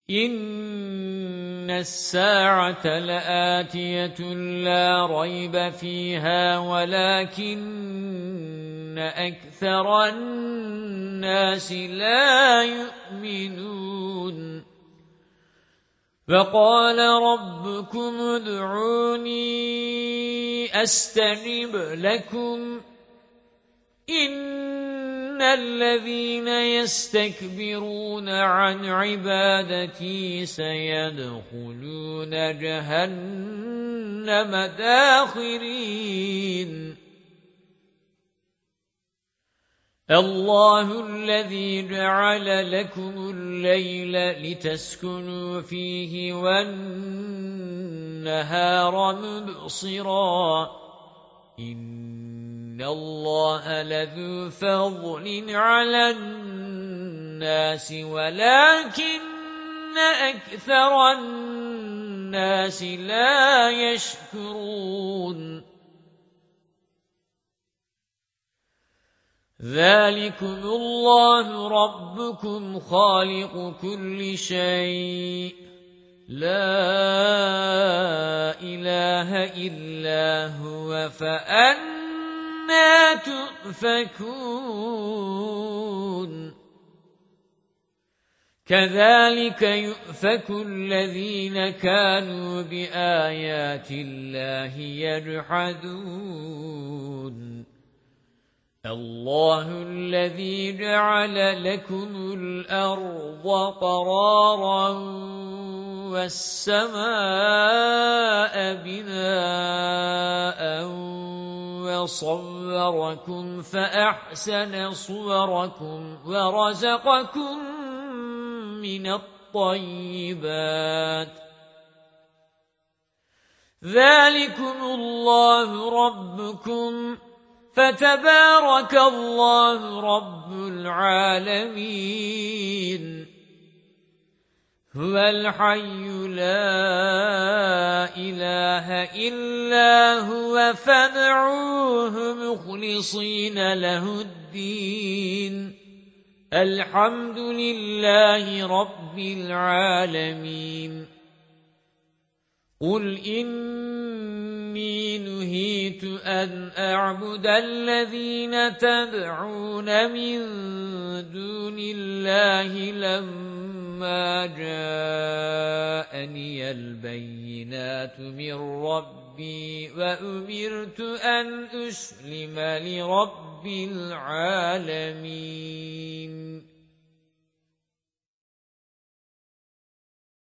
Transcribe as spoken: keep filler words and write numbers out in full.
إِنَّ السَّاعَةَ لَآتِيَةٌ لَا رَيْبَ فِيهَا وَلَكِنَّ أَكْثَرَ النَّاسِ لَا يُؤْمِنُونَ وَقَالَ رَبُّكُمُ ادْعُونِي أَسْتَجِبْ لَكُمْ إِنَّ الَّذِينَ يَسْتَكْبِرُونَ عَنْ عِبَادَتِي سَيَدْخُلُونَ جَهَنَّمَ دَاخِرِينَ اللَّهُ الَّذِي جَعَلَ لَكُمُ اللَّيْلَ لِتَسْكُنُوا فِيهِ وَالنَّهَارَ مُبْصِرًا إِنَّ اللَّهَ لَذُو فَضْلٍ عَلَى النَّاسِ وَلَكِنَّ أَكْثَرَ النَّاسِ لَا يَشْكُرُونَ ذَلِكُمُ اللَّهُ رَبُّكُمْ خَالِقُ كُلِّ شَيْءٍ لَا إِلَهَ إِلَّا هُوَ فَأَنَّى تُؤْفَكُونَ كَذَلِكَ يُؤْفَكُ الَّذِينَ كَانُوا بِآيَاتِ اللَّهِ يَجْحَدُونَ اللَّهُ الَّذِي جَعَلَ لَكُمُ الْأَرْضَ قَرَارًا وَالسَّمَاءَ بِنَاءً وَصَوَّرَكُمْ فَأَحْسَنَ صُوَرَكُمْ وَرَزَقَكُم مِّنَ الطَّيِّبَاتِ ذَلِكُمُ اللَّهُ رَبُّكُمْ فَتَبَارَكَ اللَّهُ رَبُّ الْعَالَمِينَ هُوَ الْحَيُّ لَا إِلَهَ إِلَّا هُوَ فَادْعُوهُ مُخْلِصِينَ لَهُ الدِّينَ الْحَمْدُ لِلَّهِ رَبِّ الْعَالَمِينَ قُلْ إِنِّي نُهِيتُ أَنْ أَعْبُدَ الَّذِينَ تَدْعُونَ مِن دُونِ اللَّهِ لَمَّا جَاءَنِيَ الْبَيِّنَاتُ مِنْ رَبِّي وَأُمِرْتُ أَنْ أُسْلِمَ لِرَبِّ الْعَالَمِينَ